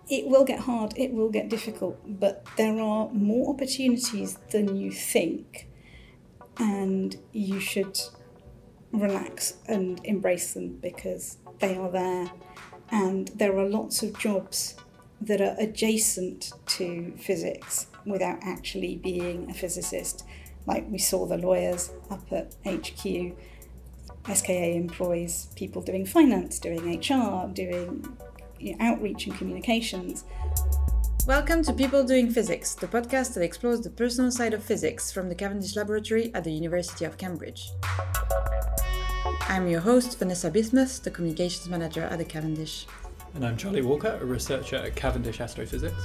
it will get hard, it will get difficult, but there are more opportunities than you think, and you should relax and embrace them because they are there. And there are lots of jobs that are adjacent to physics without actually being a physicist. Like we saw the lawyers up at HQ. SKA employs people doing finance, doing HR, doing outreach and communications. Welcome to People Doing Physics, the podcast that explores the personal side of physics from the Cavendish Laboratory at the University of Cambridge. I'm your host, Vanessa Bismuth, the Communications Manager at the Cavendish. And I'm Charlie Walker, a researcher at Cavendish Astrophysics.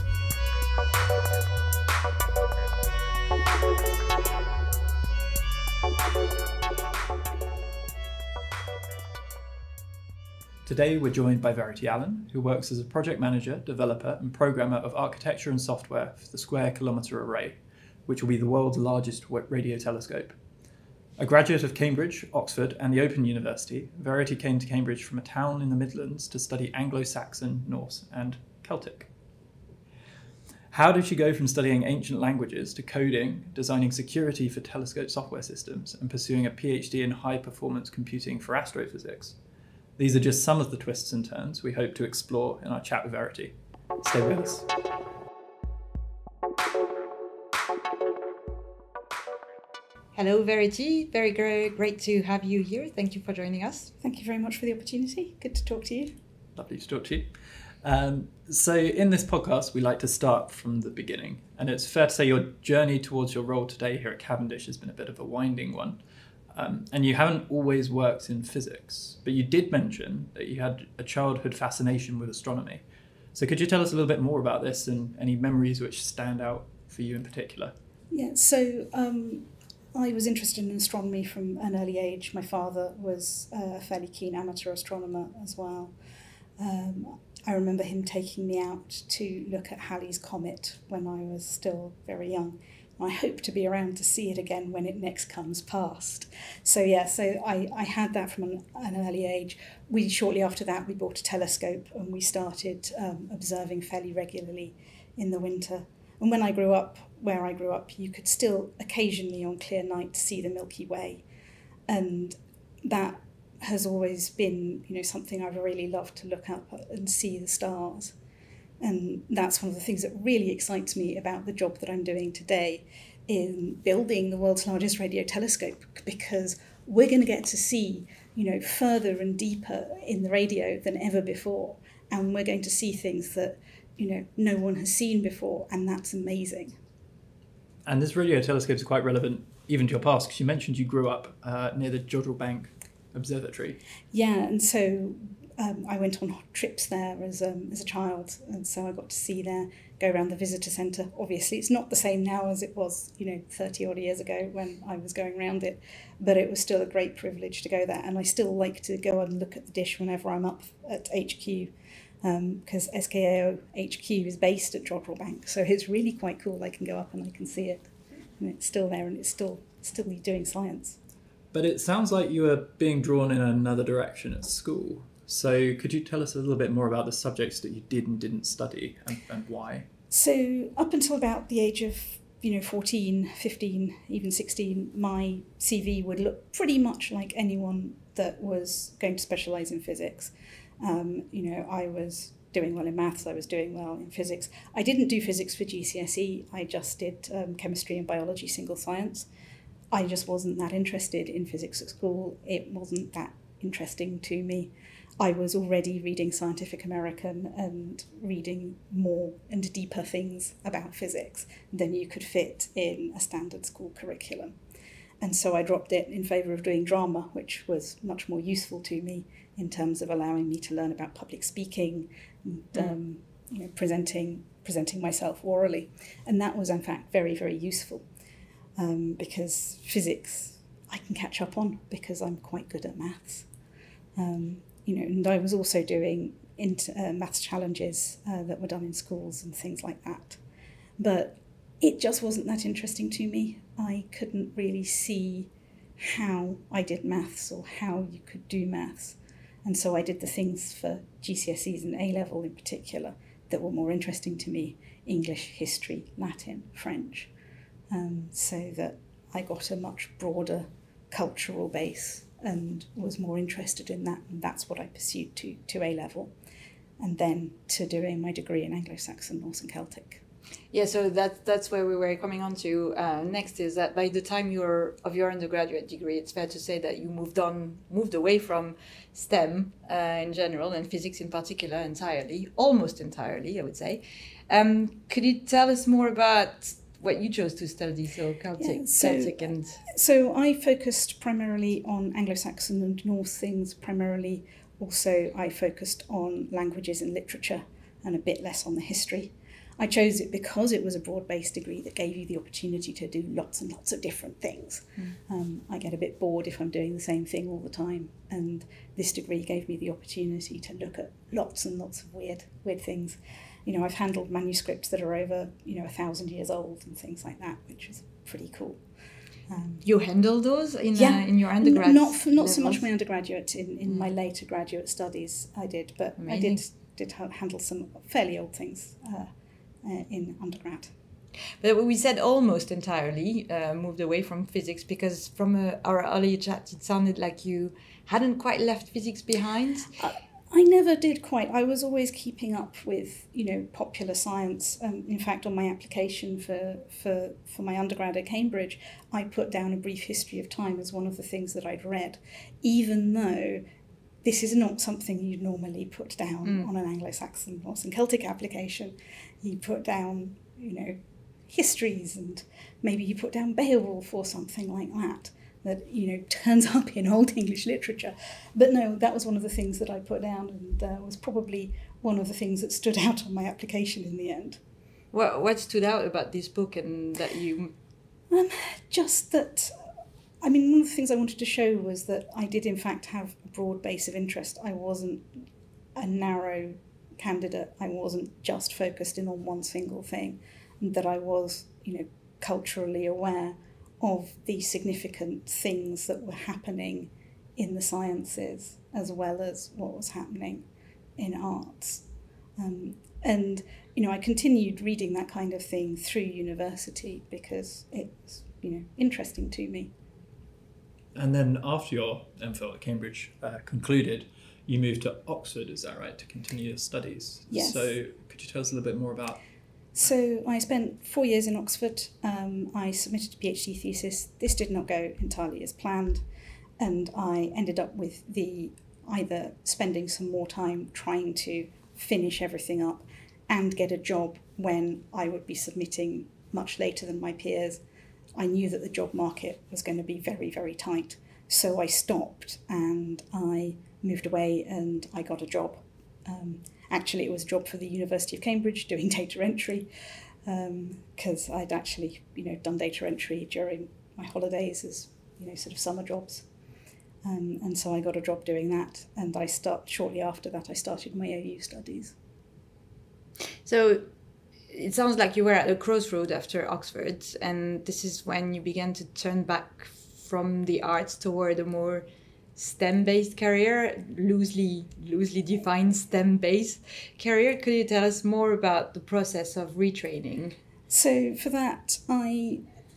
Today we're joined by Verity Allen, who works as a project manager, developer and programmer of architecture and software for the Square Kilometre Array, which will be the world's largest radio telescope. A graduate of Cambridge, Oxford and the Open University, Verity came to Cambridge from a town in the Midlands to study Anglo-Saxon, Norse and Celtic. How did she go from studying ancient languages to coding, designing security for telescope software systems and pursuing a PhD in high-performance computing for astrophysics? These are just some of the twists and turns we hope to explore in our chat with Verity. Stay with us. Hello, Verity. Very great to have you here. Thank you for joining us. Thank you very much for the opportunity. Good to talk to you. Lovely to talk to you. So in this podcast, we like to start from the beginning. And it's fair to say your journey towards your role today here at Cavendish has been a bit of a winding one. And you haven't always worked in physics, but you did mention that you had a childhood fascination with astronomy. So could you tell us a little bit more about this and any memories which stand out for you in particular? Yeah, so I was interested in astronomy from an early age. My father was a fairly keen amateur astronomer as well. I remember him taking me out to look at Halley's Comet when I was still very young. I hope to be around to see it again when it next comes past. So I had that from an early age. Shortly after that, we bought a telescope and we started observing fairly regularly in the winter. And when I grew up, where I grew up, you could still occasionally on clear nights see the Milky Way. And that has always been, something I've really loved to look up and see the stars. And that's one of the things that really excites me about the job that I'm doing today in building the world's largest radio telescope, because we're going to get to see, further and deeper in the radio than ever before. And we're going to see things that, no one has seen before. And that's amazing. And this radio telescope is quite relevant even to your past, because you mentioned you grew up near the Jodrell Bank Observatory. Yeah, and so I went on trips there as a child, and so I got to see there, go around the visitor centre. Obviously, it's not the same now as it was, 30 odd years ago when I was going around it, but it was still a great privilege to go there. And I still like to go and look at the dish whenever I'm up at HQ, because SKAO HQ is based at Jodrell Bank, so it's really quite cool. I can go up and I can see it, and it's still there, and it's still doing science. But it sounds like you were being drawn in another direction at school. So could you tell us a little bit more about the subjects that you did and didn't study and why? So up until about the age of 14, 15, even 16, my CV would look pretty much like anyone that was going to specialise in physics. I was doing well in maths, I was doing well in physics. I didn't do physics for GCSE, I just did chemistry and biology single science. I just wasn't that interested in physics at school. It wasn't that interesting to me. I was already reading Scientific American and reading more and deeper things about physics than you could fit in a standard school curriculum. And so I dropped it in favour of doing drama, which was much more useful to me in terms of allowing me to learn about public speaking and presenting myself orally. And that was, in fact, very, very useful. Because physics I can catch up on because I'm quite good at maths. And I was also doing maths challenges that were done in schools and things like that. But it just wasn't that interesting to me. I couldn't really see how I did maths or how you could do maths. And so I did the things for GCSEs and A-level in particular that were more interesting to me: English, history, Latin, French, so that I got a much broader cultural base and was more interested in that, and that's what I pursued to A-level, and then to doing my degree in Anglo-Saxon, Norse and Celtic. Yeah, so that's where we were coming on to next, is that by the time of your undergraduate degree, it's fair to say that you moved away from STEM in general and physics in particular almost entirely, I would say. Could you tell us more about what you chose to study, so Celtic and... So I focused primarily on Anglo-Saxon and Norse things, primarily. Also, I focused on languages and literature and a bit less on the history. I chose it because it was a broad-based degree that gave you the opportunity to do lots and lots of different things. I get a bit bored if I'm doing the same thing all the time, and this degree gave me the opportunity to look at lots and lots of weird things. You know, I've handled manuscripts that are over 1,000 years old and things like that, which is pretty cool. You handle those in your undergrad? Not so much my undergraduate. In my later graduate studies, I did, but amazing. I did handle some fairly old things in undergrad. But we said almost entirely moved away from physics, because from our earlier chat, it sounded like you hadn't quite left physics behind. I never did quite. I was always keeping up with, popular science. In fact, on my application for my undergrad at Cambridge, I put down a brief history of time as one of the things that I'd read, even though this is not something you'd normally put down on an Anglo-Saxon, Norse and Celtic application. You put down, histories, and maybe you put down Beowulf or something like that turns up in Old English literature. But no, that was one of the things that I put down, and was probably one of the things that stood out on my application in the end. What stood out about this book and that you... Just that, one of the things I wanted to show was that I did in fact have a broad base of interest. I wasn't a narrow candidate. I wasn't just focused in on one single thing, and that I was, culturally aware of the significant things that were happening in the sciences as well as what was happening in arts. And I continued reading that kind of thing through university because it's, interesting to me. And then after your MPhil at Cambridge concluded, you moved to Oxford, is that right, to continue your studies? Yes. So could you tell us a little bit more about... So I spent 4 years in Oxford. I submitted a PhD thesis. This did not go entirely as planned, and I ended up with either spending some more time trying to finish everything up and get a job when I would be submitting much later than my peers. I knew that the job market was going to be very, very tight, so I stopped and I moved away and I got a job. Actually, it was a job for the University of Cambridge doing data entry, because I'd actually, done data entry during my holidays as, sort of summer jobs. And so I got a job doing that, and shortly after that, I started my OU studies. So it sounds like you were at a crossroad after Oxford, and this is when you began to turn back from the arts toward a more STEM-based career, loosely defined STEM-based career. Could you tell us more about the process of retraining? So for that, I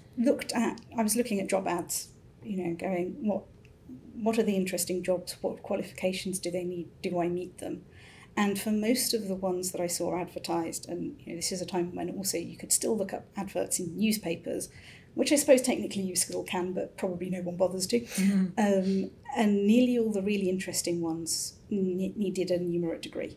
was looking at job ads, going, what are the interesting jobs? What qualifications do they need? Do I meet them? And for most of the ones that I saw advertised, and this is a time when also you could still look up adverts in newspapers, which I suppose technically you still can, but probably no one bothers to. Mm-hmm. And nearly all the really interesting ones needed a numerate degree.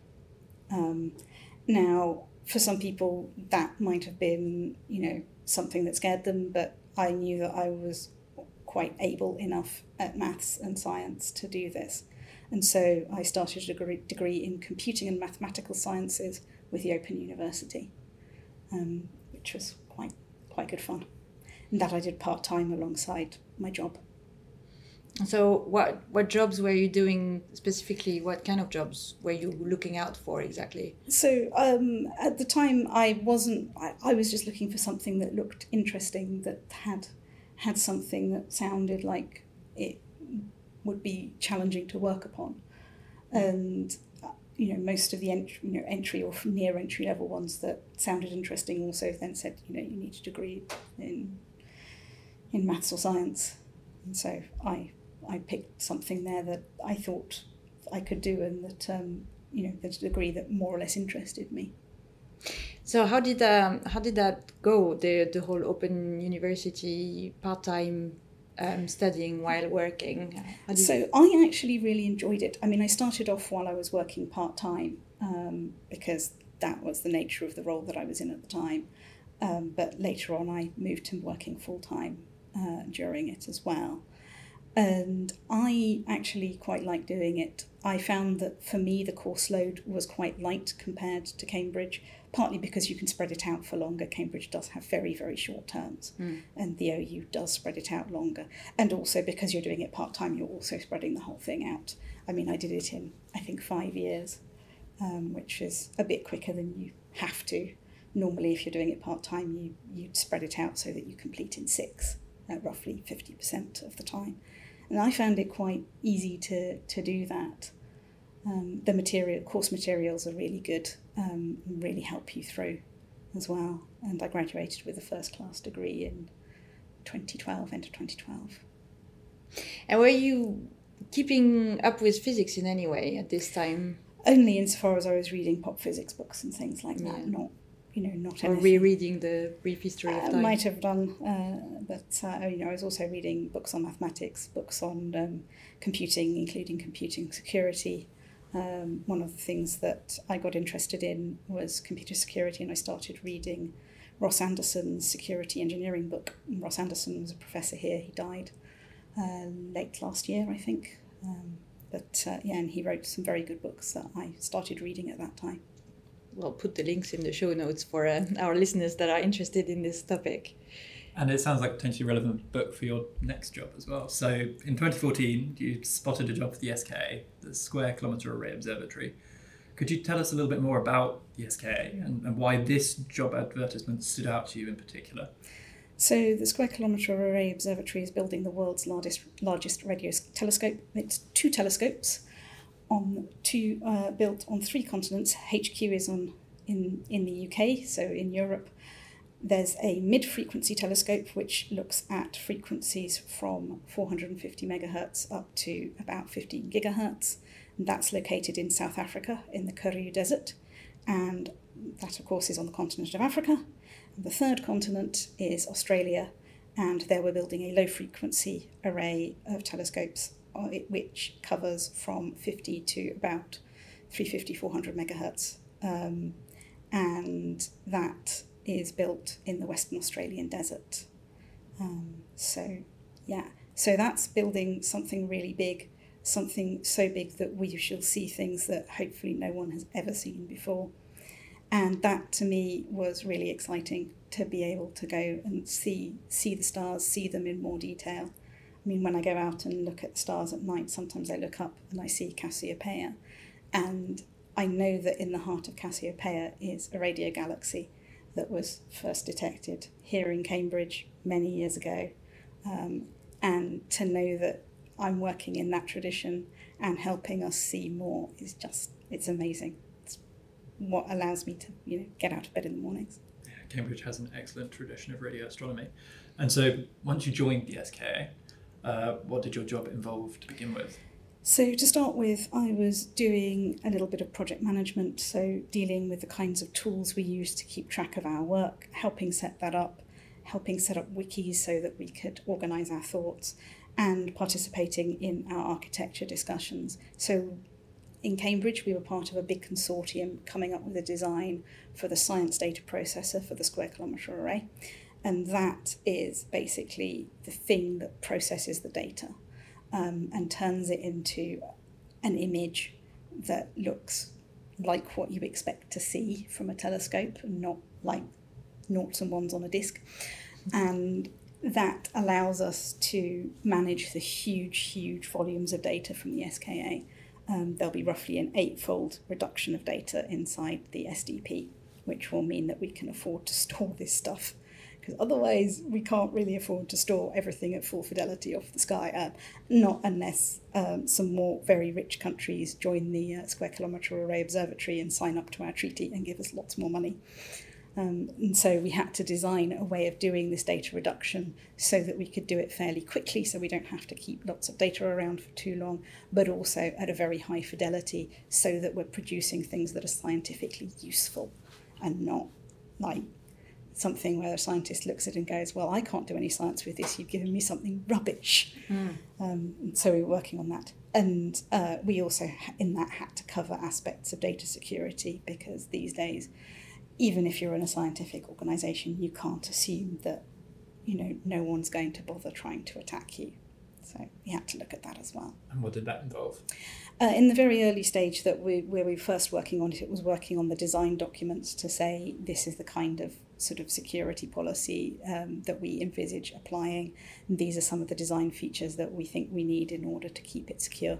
Now, for some people, that might have been, something that scared them, but I knew that I was quite able enough at maths and science to do this. And so I started a degree in computing and mathematical sciences with the Open University, which was quite good fun. And that I did part-time alongside my job. So what jobs were you doing specifically? What kind of jobs were you looking out for exactly? So at the time I was just looking for something that looked interesting, that had something that sounded like it would be challenging to work upon. And most of the entry or near entry level ones that sounded interesting also then said, you need a degree in maths or science. And so I picked something there that I thought I could do, and that the degree that more or less interested me. So how did that go? The whole Open University part-time studying while working. So I actually really enjoyed it. I mean, I started off while I was working part-time because that was the nature of the role that I was in at the time. But later on, I moved to working full-time during it as well. And I actually quite liked doing it. I found that for me, the course load was quite light compared to Cambridge, partly because you can spread it out for longer. Cambridge does have very, very short terms, and the OU does spread it out longer. And also because you're doing it part-time, you're also spreading the whole thing out. I mean, I did it in, I think, 5 years, which is a bit quicker than you have to. Normally, if you're doing it part-time, you'd spread it out so that you complete in 6, roughly 50% of the time. And I found it quite easy to do that. The course materials are really good, really help you through as well. And I graduated with a first-class degree in 2012, end of 2012. And were you keeping up with physics in any way at this time? Only insofar as I was reading pop physics books and things like that, not or rereading the brief history of time. Might have done, but I was also reading books on mathematics, books on computing, including computing security. One of the things that I got interested in was computer security, and I started reading Ross Anderson's security engineering book. And Ross Anderson was a professor here. He died late last year, I think. And he wrote some very good books that I started reading at that time. We'll put the links in the show notes for our listeners that are interested in this topic. And it sounds like a potentially relevant book for your next job as well. So in 2014, you spotted a job for the SKA, the Square Kilometre Array Observatory. Could you tell us a little bit more about the SKA and why this job advertisement stood out to you in particular? So the Square Kilometre Array Observatory is building the world's largest radio telescope. It's 2 telescopes built on 3 continents. HQ is in the UK, so in Europe. There's a mid-frequency telescope which looks at frequencies from 450 megahertz up to about 15 gigahertz. And that's located in South Africa in the Karoo Desert. And that, of course, is on the continent of Africa. And the third continent is Australia. And there we're building a low-frequency array of telescopes which covers from 50 to about 350, 400 megahertz. And that is built in the Western Australian desert. So that's building something really big, something so big that we shall see things that hopefully no one has ever seen before. And that to me was really exciting, to be able to go and see the stars, see them in more detail. I mean, when I go out and look at the stars at night, sometimes I look up and I see Cassiopeia. And I know that in the heart of Cassiopeia is a radio galaxy that was first detected here in Cambridge many years ago. And to know that I'm working in that tradition and helping us see more is it's amazing. It's what allows me to, get out of bed in the mornings. Yeah, Cambridge has an excellent tradition of radio astronomy. And so once you joined the SKA, what did your job involve to begin with? So to start with, I was doing a little bit of project management, so dealing with the kinds of tools we use to keep track of our work, helping set that up, helping set up wikis so that we could organise our thoughts, and participating in our architecture discussions. So in Cambridge, we were part of a big consortium coming up with a design for the science data processor for the Square Kilometre Array. And that is basically the thing that processes the data and turns it into an image that looks like what you expect to see from a telescope, and not like noughts and ones on a disk. And that allows us to manage the huge volumes of data from the SKA. There'll be roughly an 8-fold reduction of data inside the SDP, which will mean that we can afford to store this stuff, because otherwise we can't really afford to store everything at full fidelity off the sky, not unless some more very rich countries join the Square Kilometre Array Observatory and sign up to our treaty and give us lots more money. And so we had to design a way of doing this data reduction so that we could do it fairly quickly, so we don't have to keep lots of data around for too long, but also at a very high fidelity so that we're producing things that are scientifically useful and not like something where a scientist looks at it and goes, well, I can't do any science with this, you've given me something rubbish. And so we were working on that. And we also, in that, had to cover aspects of data security, because these days, even if you're in a scientific organisation, you can't assume that, no one's going to bother trying to attack you. So we had to look at that as well. And what did that involve? In the very early stage where we were first working on it, it was working on the design documents to say this is the kind of sort of security policy that we envisage applying. And these are some of the design features that we think we need in order to keep it secure.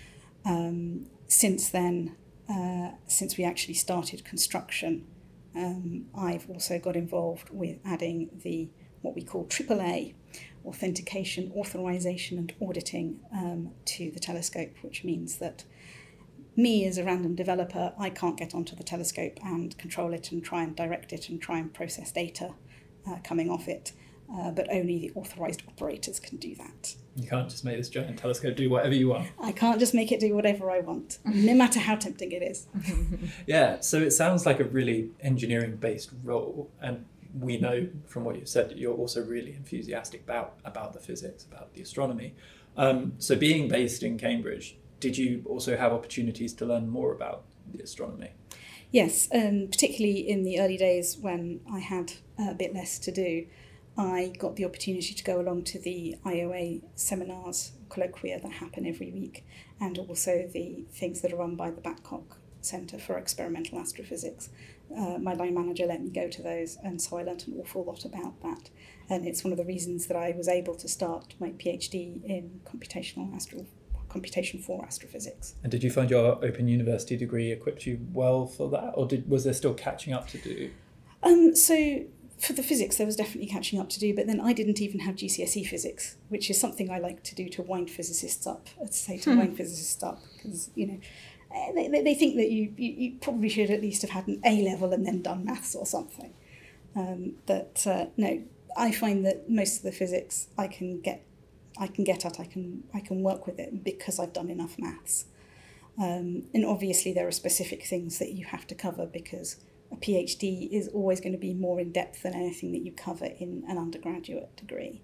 Since then, since we actually started construction, I've also got involved with adding what we call AAA, authentication, authorization and auditing to the telescope, which means that me as a random developer, I can't get onto the telescope and control it and try and direct it and try and process data coming off it, but only the authorized operators can do that. You can't just make this giant telescope do whatever you want. I can't just make it do whatever I want, no matter how tempting it is. Yeah, so it sounds like a really engineering-based role, and we know from what you've said that you're also really enthusiastic about the physics, about the astronomy. So being based in Cambridge, did you also have opportunities to learn more about the astronomy? Yes, particularly in the early days when I had a bit less to do, I got the opportunity to go along to the IOA seminars, colloquia that happen every week, and also the things that are run by the Babcock Centre for Experimental Astrophysics. My line manager let me go to those, and so I learnt an awful lot about that. And it's one of the reasons that I was able to start my PhD in computation for astrophysics. And did you find your Open University degree equipped you well for that, or was there still catching up to do? So for the physics, there was definitely catching up to do, but then I didn't even have GCSE physics, which is something I like to do to wind physicists up, wind physicists up, because, they think that you probably should at least have had an A level and then done maths or something. No, I find that most of the physics I can get at, I can work with it because I've done enough maths. And obviously there are specific things that you have to cover, because a PhD is always going to be more in depth than anything that you cover in an undergraduate degree.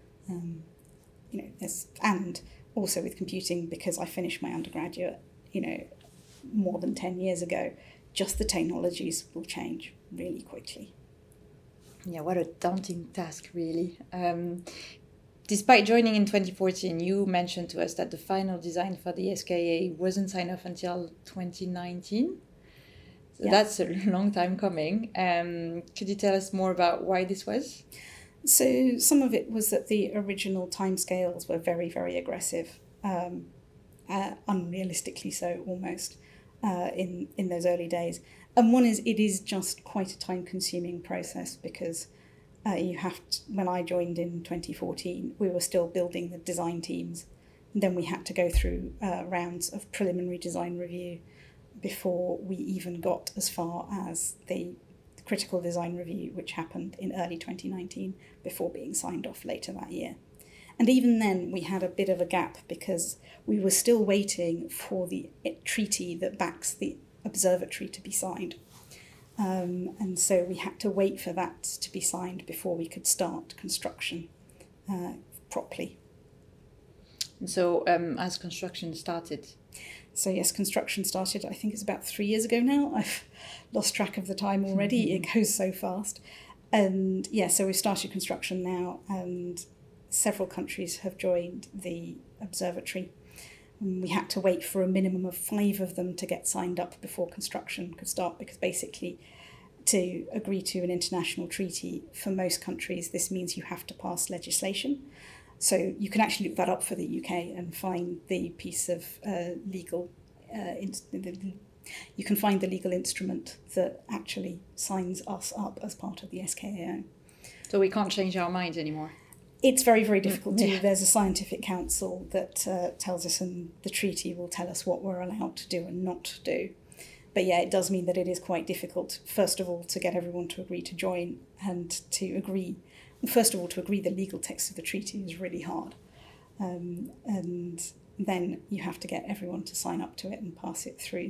And also with computing, because I finished my undergraduate, more than 10 years ago, just the technologies will change really quickly. Yeah, what a daunting task, really. Despite joining in 2014, you mentioned to us that the final design for the SKA wasn't signed off until 2019. So That's a long time coming. Could you tell us more about why this was? So some of it was that the original timescales were very, very aggressive, unrealistically so almost, in those early days. And one is, it is just quite a time-consuming process, because when I joined in 2014, we were still building the design teams. And then we had to go through rounds of preliminary design review before we even got as far as the critical design review, which happened in early 2019, before being signed off later that year. And even then we had a bit of a gap, because we were still waiting for the treaty that backs the observatory to be signed. And so we had to wait for that to be signed before we could start construction properly. So as construction started? So yes, construction started, I think it's about 3 years ago now. I've lost track of the time already. Mm-hmm. It goes so fast. And so we've started construction now, and several countries have joined the observatory. We had to wait for a minimum of 5 of them to get signed up before construction could start, because basically to agree to an international treaty for most countries, this means you have to pass legislation. So you can actually look that up for the UK and find the piece of you can find the legal instrument that actually signs us up as part of the SKAO. So we can't change our minds anymore. It's very, very difficult to. Yeah. There's a scientific council that tells us, and the treaty will tell us what we're allowed to do and not to do. But yeah, it does mean that it is quite difficult, first of all, to get everyone to agree to join and to agree. First of all, to agree the legal text of the treaty is really hard. And then you have to get everyone to sign up to it and pass it through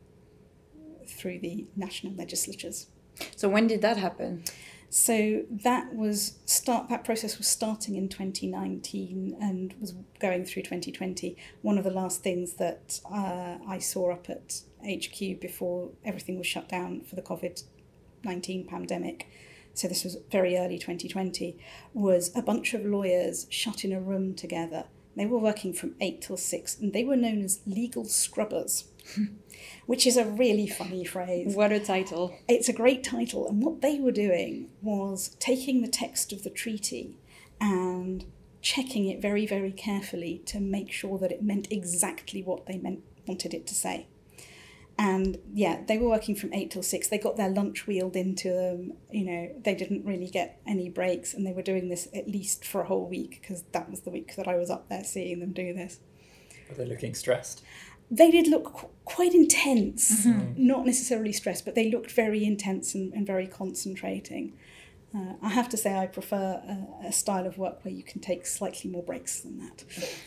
the national legislatures. So when did that happen? So that process was starting in 2019 and was going through 2020. One of the last things that I saw up at HQ before everything was shut down for the COVID-19 pandemic, so this was very early 2020, was a bunch of lawyers shut in a room together. They were working from 8 till 6, and they were known as legal scrubbers, which is a really funny phrase. What a title. It's a great title. And what they were doing was taking the text of the treaty and checking it very, very carefully to make sure that it meant exactly what they wanted it to say. And yeah, they were working from 8 till 6. They got their lunch wheeled into them. They didn't really get any breaks, and they were doing this at least for a whole week, because that was the week that I was up there seeing them do this. Were they looking stressed? They did look quite intense, not necessarily stressed, but they looked very intense and very concentrating. I have to say I prefer a style of work where you can take slightly more breaks than that.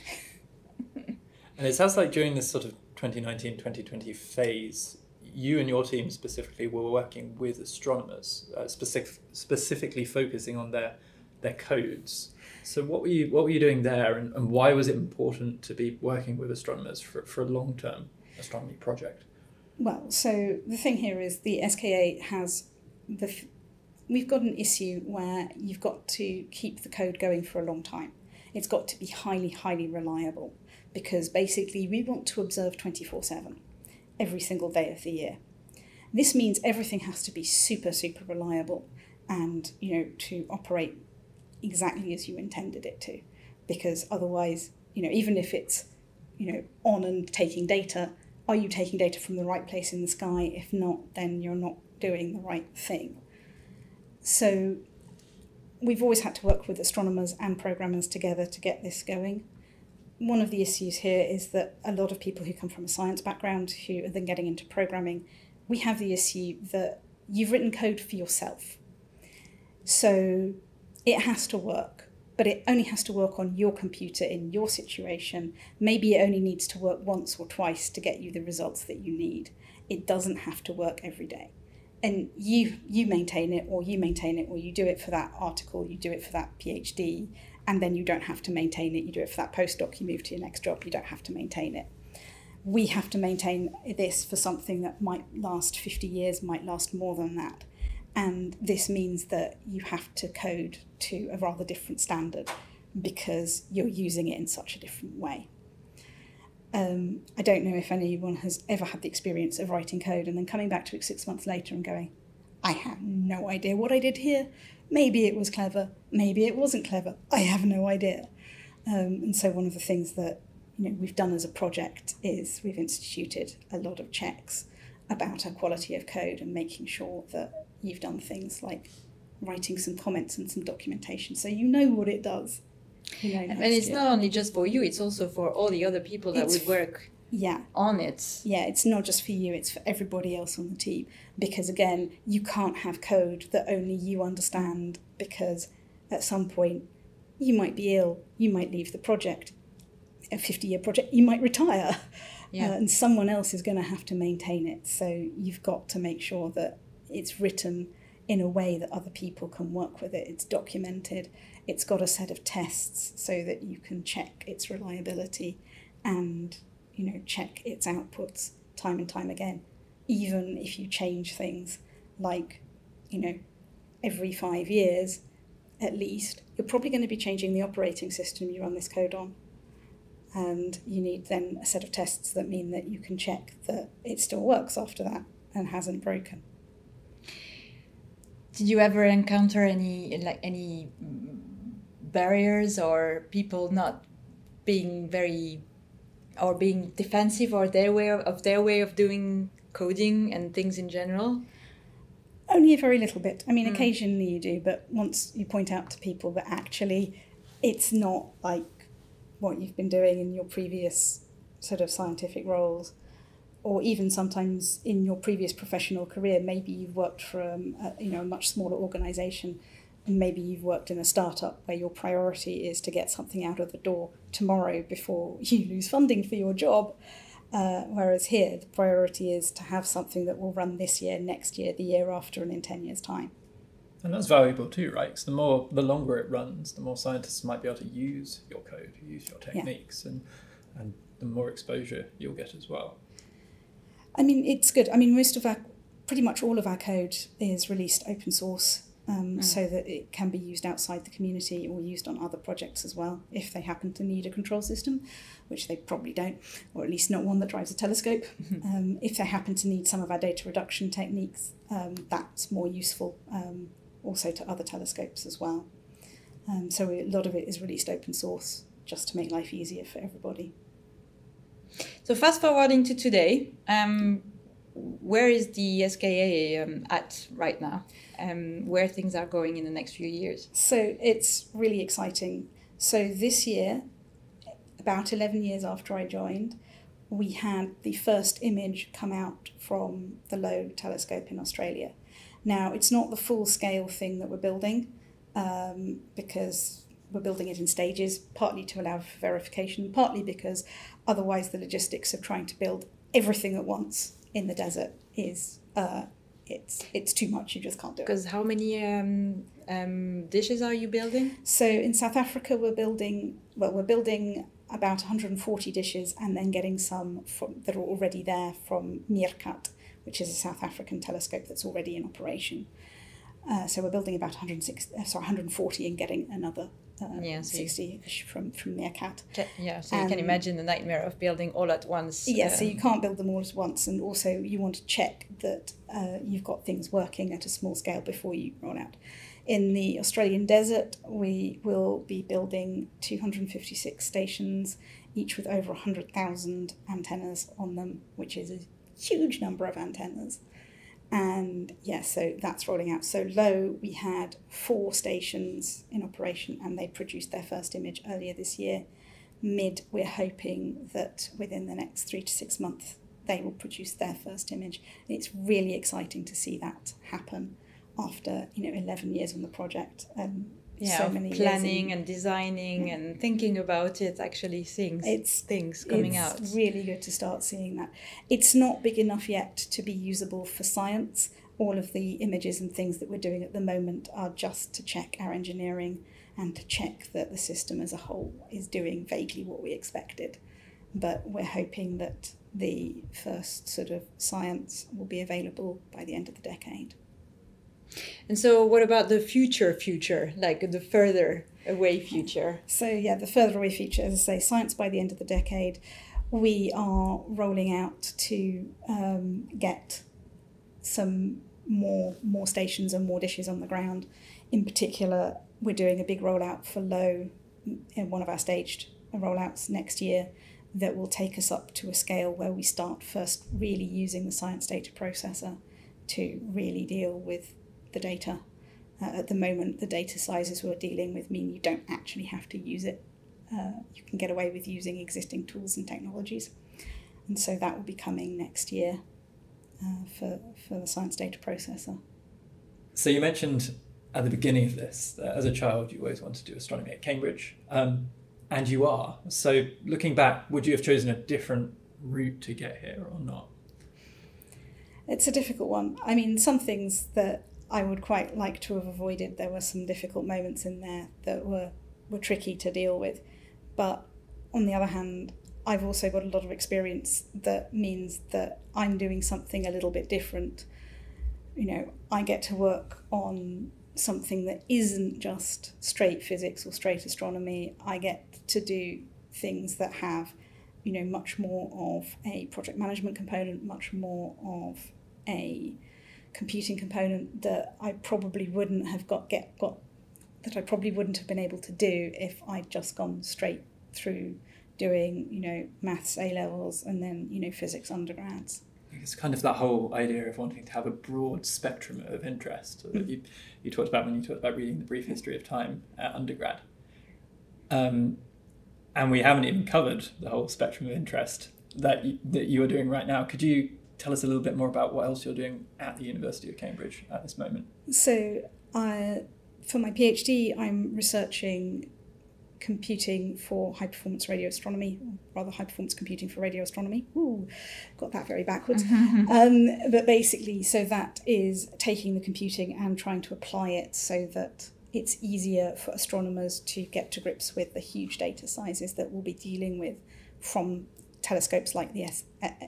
And it sounds like during this sort of 2019-2020 phase, you and your team specifically were working with astronomers, specifically focusing on their codes. So what were you doing there, and why was it important to be working with astronomers for a long-term astronomy project? Well, so the thing here is the SKA has we've got an issue where you've got to keep the code going for a long time. It's got to be highly, highly reliable, because basically we want to observe 24/7 every single day of the year. This means everything has to be super, super reliable and, to operate exactly as you intended it to, because otherwise, even if it's, on and taking data, are you taking data from the right place in the sky? If not, then you're not doing the right thing. So we've always had to work with astronomers and programmers together to get this going. One of the issues here is that a lot of people who come from a science background who are then getting into programming, we have the issue that you've written code for yourself. So it has to work, but it only has to work on your computer in your situation. Maybe it only needs to work once or twice to get you the results that you need. It doesn't have to work every day. And you maintain it, or you do it for that article, you do it for that PhD, and then you don't have to maintain it. You do it for that postdoc, you move to your next job, you don't have to maintain it. We have to maintain this for something that might last 50 years, might last more than that. And this means that you have to code to a rather different standard because you're using it in such a different way. I don't know if anyone has ever had the experience of writing code and then coming back to it 6 months later and going, I have no idea what I did here. Maybe it was clever, maybe it wasn't clever. I have no idea. And so one of the things that we've done as a project is we've instituted a lot of checks about our quality of code and making sure that you've done things like writing some comments and some documentation so you know what it does. And it's not only just for you, it's also for all the other people that would work on it. Yeah, it's not just for you, it's for everybody else on the team. Because again, you can't have code that only you understand, because at some point you might be ill, you might leave the project, a 50-year project, you might retire, and someone else is going to have to maintain it. So you've got to make sure that it's written in a way that other people can work with it. It's documented. It's got a set of tests so that you can check its reliability and, check its outputs time and time again. Even if you change things like, every 5 years at least, you're probably going to be changing the operating system you run this code on. And you need then a set of tests that mean that you can check that it still works after that and hasn't broken. Did you ever encounter any barriers or people not being being defensive or their way of doing coding and things in general? Only a very little bit. I mean, occasionally you do, but once you point out to people that actually it's not like what you've been doing in your previous sort of scientific roles, or even sometimes in your previous professional career, maybe you've worked for a much smaller organisation, and maybe you've worked in a startup where your priority is to get something out of the door tomorrow before you lose funding for your job. Whereas here, the priority is to have something that will run this year, next year, the year after, and in 10 years' time. And that's valuable too, right? Because the longer it runs, the more scientists might be able to use your code, use your techniques, and the more exposure you'll get as well. I mean, it's good. I mean, pretty much all of our code is released open source, so that it can be used outside the community or used on other projects as well, if they happen to need a control system, which they probably don't, or at least not one that drives a telescope. If they happen to need some of our data reduction techniques, that's more useful also to other telescopes as well. So a lot of it is released open source just to make life easier for everybody. So fast forwarding to today, where is the SKA at right now? Where things are going in the next few years? So it's really exciting. So this year, about 11 years after I joined, we had the first image come out from the LOE telescope in Australia. Now, it's not the full-scale thing that we're building, because we're building it in stages, partly to allow for verification, partly because otherwise the logistics of trying to build everything at once in the desert is it's too much. You just can't do it. Because how many dishes are you building? So in South Africa, we're building about 140 dishes, and then getting some that are already there from Meerkat, which is a South African telescope that's already in operation. So we're building about 140 and getting another 60-ish from Meerkat. So you can imagine the nightmare of building all at once. Yeah, so you can't build them all at once, and also you want to check that you've got things working at a small scale before you roll out. In the Australian desert, we will be building 256 stations, each with over 100,000 antennas on them, which is a huge number of antennas. And so that's rolling out. So LOE, we had 4 stations in operation, and they produced their first image earlier this year. MID, we're hoping that within the next 3 to 6 months, they will produce their first image. And it's really exciting to see that happen after 11 years on the project. So many planning and designing and thinking about it, actually things coming out. It's really good to start seeing that. It's not big enough yet to be usable for science. All of the images and things that we're doing at the moment are just to check our engineering and to check that the system as a whole is doing vaguely what we expected. But we're hoping that the first sort of science will be available by the end of the decade. And so what about the future, like the further away future? So the further away future, as I say, science by the end of the decade. We are rolling out to get some more stations and more dishes on the ground. In particular, we're doing a big rollout for LOE in one of our staged rollouts next year that will take us up to a scale where we start first really using the science data processor to really deal with the data. At the moment, the data sizes we're dealing with mean you don't actually have to use it. You can get away with using existing tools and technologies. And so that will be coming next year for the science data processor. So you mentioned at the beginning of this that as a child you always wanted to do astronomy at Cambridge, and you are. So looking back, would you have chosen a different route to get here or not? It's a difficult one. I mean, some things that I would quite like to have avoided. There were some difficult moments in there that were tricky to deal with. But on the other hand, I've also got a lot of experience that means that I'm doing something a little bit different. I get to work on something that isn't just straight physics or straight astronomy. I get to do things that have, much more of a project management component, much more of a computing component that I probably wouldn't have that I probably wouldn't have been able to do if I'd just gone straight through doing, maths A-levels and then, physics undergrads. it's kind of that whole idea of wanting to have a broad spectrum of interest that you talked about when you talked about reading The Brief History of Time at undergrad. And we haven't even covered the whole spectrum of interest that you are doing right now. Could you tell us a little bit more about what else you're doing at the University of Cambridge at this moment? So for my PhD, I'm researching computing for high-performance radio astronomy, or rather high-performance computing for radio astronomy. Ooh, got that very backwards. But basically, so that is taking the computing and trying to apply it so that it's easier for astronomers to get to grips with the huge data sizes that we'll be dealing with from telescopes like the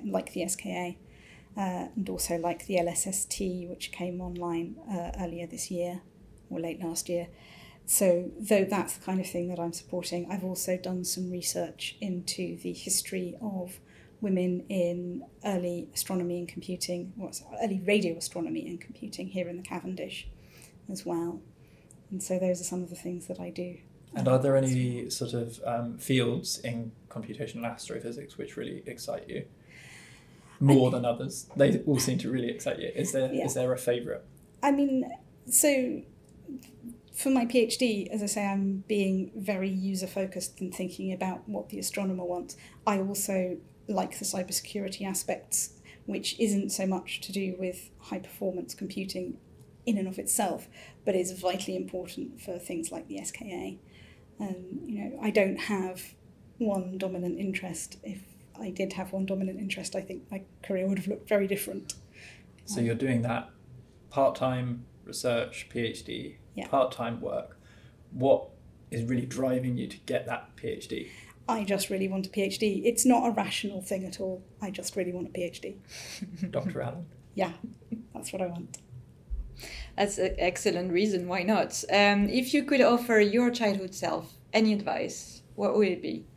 SKA. And also like the LSST, which came online earlier this year or late last year. So though that's the kind of thing that I'm supporting, I've also done some research into the history of women in early astronomy and computing, early radio astronomy and computing here in the Cavendish as well. And so those are some of the things that I do. And are there any sort of fields in computational astrophysics which really excite you? More than others. They all seem to really excite you. Is there a favourite? I mean, so for my PhD, as I say, I'm being very user-focused and thinking about what the astronomer wants. I also like the cybersecurity aspects, which isn't so much to do with high-performance computing in and of itself, but is vitally important for things like the SKA. And, I don't have one dominant interest. If I did have one dominant interest, I think my career would have looked very different. So you're doing that part-time research, PhD, part-time work. What is really driving you to get that PhD? I just really want a PhD. It's not a rational thing at all. I just really want a PhD. Dr. Allen? Yeah, that's what I want. That's an excellent reason. Why not? If you could offer your childhood self any advice, what would it be?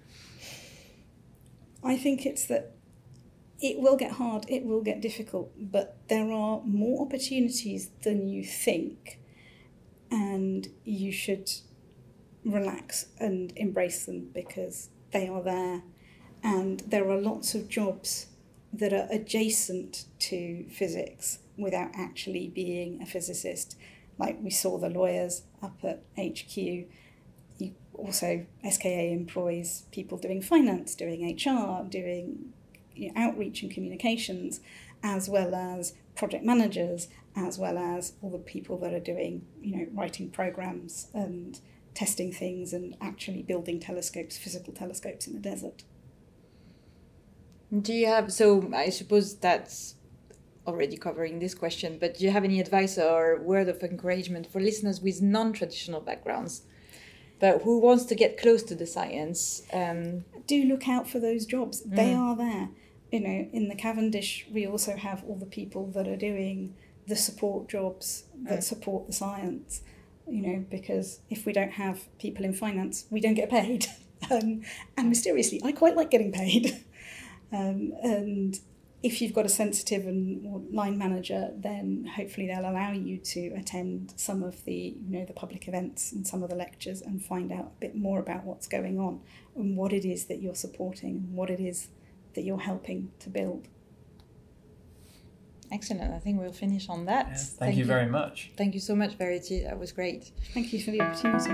I think it's that it will get hard, it will get difficult, but there are more opportunities than you think, and you should relax and embrace them because they are there. And there are lots of jobs that are adjacent to physics without actually being a physicist. Like we saw the lawyers up at HQ. Also, SKA employs people doing finance, doing HR, doing outreach and communications, as well as project managers, as well as all the people that are doing, writing programs and testing things and actually building telescopes, physical telescopes in the desert. Do you have, so I suppose that's already covering this question, but do you have any advice or word of encouragement for listeners with non-traditional backgrounds, but who wants to get close to the science? Do look out for those jobs. They are there. In the Cavendish, we also have all the people that are doing the support jobs that support the science, because if we don't have people in finance, we don't get paid. And mysteriously, I quite like getting paid. And if you've got a sensitive or line manager, then hopefully they'll allow you to attend some of the, the public events and some of the lectures and find out a bit more about what's going on and what it is that you're supporting and what it is that you're helping to build. Excellent. I think we'll finish on that. Yeah, thank you very much. Thank you so much, Verity. That was great. Thank you for the opportunity.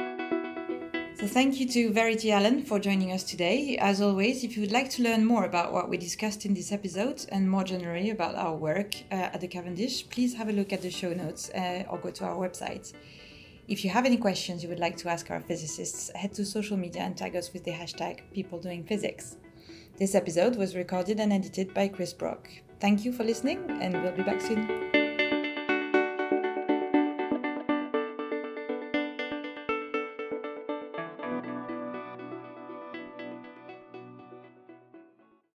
So thank you to Verity Allen for joining us today. As always, if you would like to learn more about what we discussed in this episode and more generally about our work at the Cavendish, please have a look at the show notes or go to our website. If you have any questions you would like to ask our physicists, head to social media and tag us with the hashtag #PeopleDoingPhysics. This episode was recorded and edited by Chris Brock. Thank you for listening, and we'll be back soon.